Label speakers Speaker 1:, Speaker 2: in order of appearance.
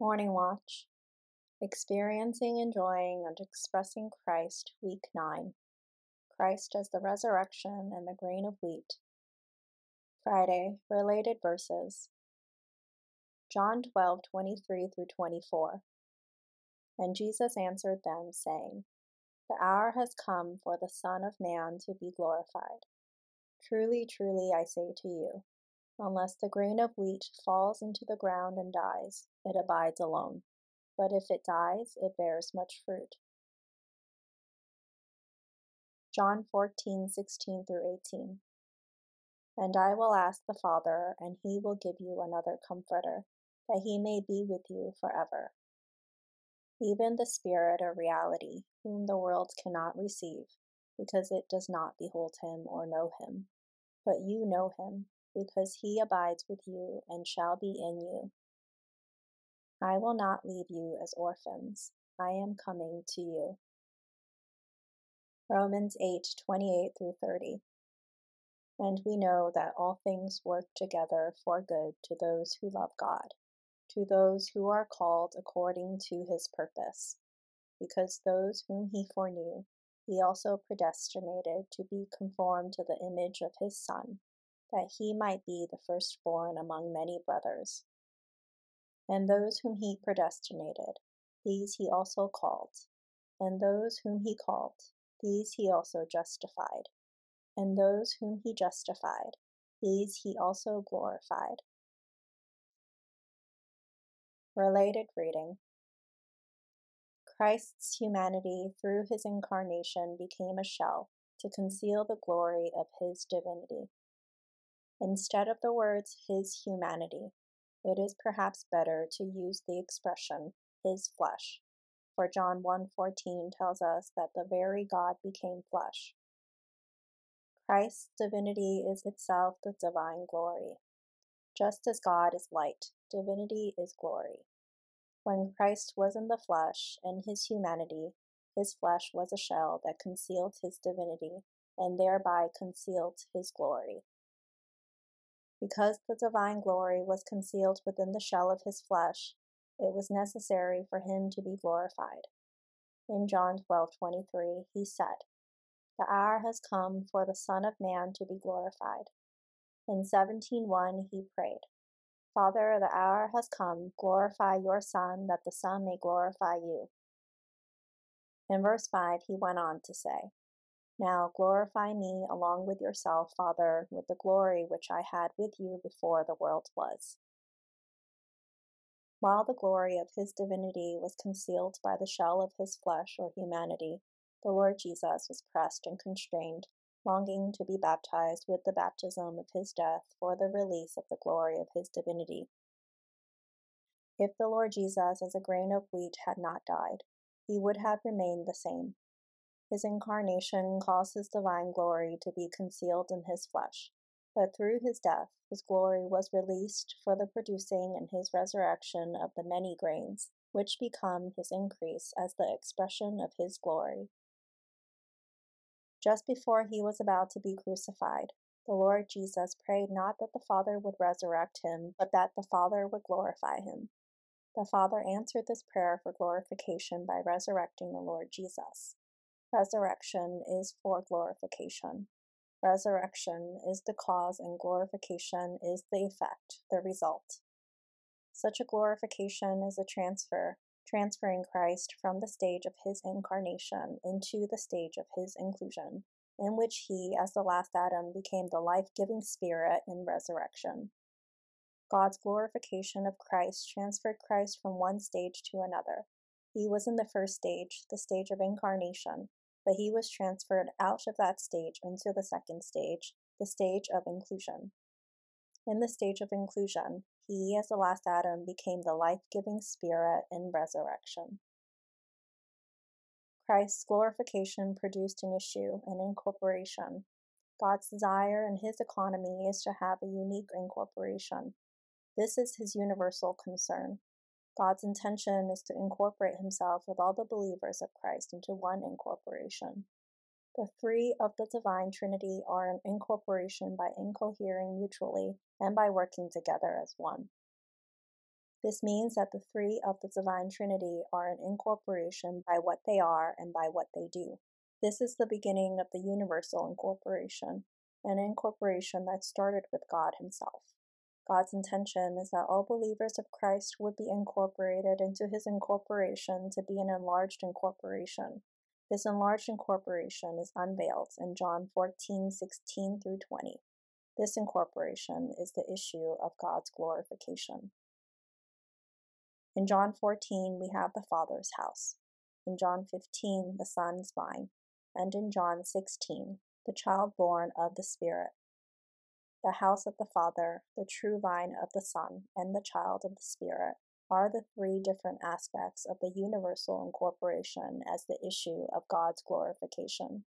Speaker 1: Morning Watch. Experiencing, enjoying, and expressing Christ, Week 9. Christ as the resurrection and the grain of wheat. Friday, related verses. John 12:23-24. And Jesus answered them, saying, The hour has come for the Son of Man to be glorified. Truly, truly, I say to you, unless the grain of wheat falls into the ground and dies, it abides alone. But if it dies, it bears much fruit. John 14:16-18. And I will ask the Father, and he will give you another Comforter, that he may be with you forever. Even the Spirit of reality, whom the world cannot receive, because it does not behold him or know him. But you know him, because he abides with you and shall be in you. I will not leave you as orphans. I am coming to you. Romans 8:28-30. And we know that all things work together for good to those who love God, to those who are called according to his purpose. Because those whom he foreknew, he also predestinated to be conformed to the image of his Son, that he might be the firstborn among many brothers. And those whom he predestinated, these he also called. And those whom he called, these he also justified. And those whom he justified, these he also glorified. Related reading. Christ's humanity through his incarnation became a shell to conceal the glory of his divinity. Instead of the words his humanity, it is perhaps better to use the expression his flesh, for John 1:14 tells us that the very God became flesh. Christ's divinity is itself the divine glory. Just as God is light, divinity is glory. When Christ was in the flesh, in his humanity, his flesh was a shell that concealed his divinity, and thereby concealed his glory. Because the divine glory was concealed within the shell of his flesh, it was necessary for him to be glorified. In John 12:23, he said, The hour has come for the Son of Man to be glorified. In 17:1, he prayed, Father, the hour has come, glorify your Son, that the Son may glorify you. In verse 5, he went on to say, Now glorify me along with yourself, Father, with the glory which I had with you before the world was. While the glory of his divinity was concealed by the shell of his flesh or humanity, the Lord Jesus was pressed and constrained, longing to be baptized with the baptism of his death for the release of the glory of his divinity. If the Lord Jesus as a grain of wheat had not died, he would have remained the same. His incarnation caused his divine glory to be concealed in his flesh, but through his death, his glory was released for the producing in his resurrection of the many grains, which become his increase as the expression of his glory. Just before he was about to be crucified, the Lord Jesus prayed not that the Father would resurrect him, but that the Father would glorify him. The Father answered this prayer for glorification by resurrecting the Lord Jesus. Resurrection is for glorification. Resurrection is the cause and glorification is the effect, the result. Such a glorification is a transferring Christ from the stage of his incarnation into the stage of his inclusion, in which he, as the last Adam, became the life-giving Spirit in resurrection. God's glorification of Christ transferred Christ from one stage to another. He was in the first stage, the stage of incarnation, but he was transferred out of that stage into the second stage, the stage of inclusion. In the stage of inclusion, he, as the last Adam, became the life-giving Spirit in resurrection. Christ's glorification produced an issue, an incorporation. God's desire in his economy is to have a unique incorporation. This is his universal concern. God's intention is to incorporate himself with all the believers of Christ into one incorporation. The three of the divine Trinity are an incorporation by incohering mutually and by working together as one. This means that the three of the Divine Trinity are an incorporation by what they are and by what they do. This is the beginning of the universal incorporation, an incorporation that started with God Himself. God's intention is that all believers of Christ would be incorporated into His incorporation to be an enlarged incorporation. This enlarged incorporation is unveiled in John 14:16 through 20. This incorporation is the issue of God's glorification. In John 14, we have the Father's house. In John 15, the Son's vine. And in John 16, the child born of the Spirit. The house of the Father, the true vine of the Son, and the child of the Spirit are the three different aspects of the universal incorporation as the issue of God's glorification.